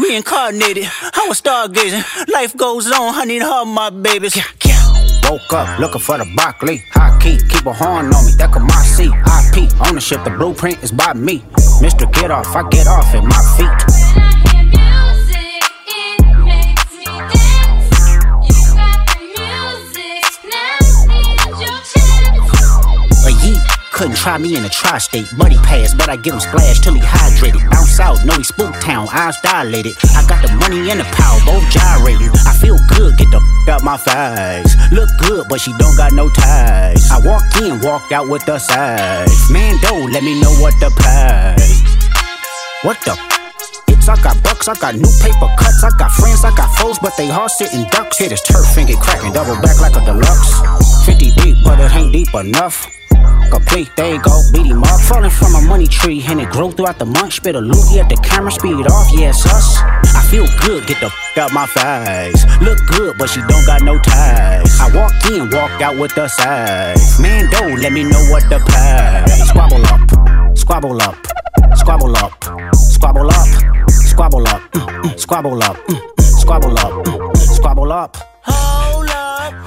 reincarnated. I was stargazing. Life goes on, I need all my babies. Woke up looking for the broccoli. High key, keep a horn on me, that could my seat. IP, ownership, the blueprint is by me. Mr. Get Off, I get off at my feet. Couldn't try me in a tri-state. Buddy pass, but I give him splash till he hydrated. Down south, know he spook town, eyes dilated. I got the money and the power, both gyrating. I feel good, get the out my face. Look good, but she don't got no ties. I walked in, walked out with the size. Man, don't let me know what the price. What the I got bucks, I got new paper cuts. I got friends, I got foes, but they all sitting ducks. Hit his turf and get cracking, double back like a deluxe. 50 deep, but it ain't deep enough. Complete, there you go, beat him up. Falling from a money tree, and it grew throughout the month. Spit a loogie at the camera, speed off, yeah, it's us. I feel good, get the out my face. Look good, but she don't got no ties. I walked in, walked out with the size. Man, don't let me know what the price. Squabble up, squabble up, squabble up, squabble up, squabble up, squabble up, squabble up, squabble up. Hold up,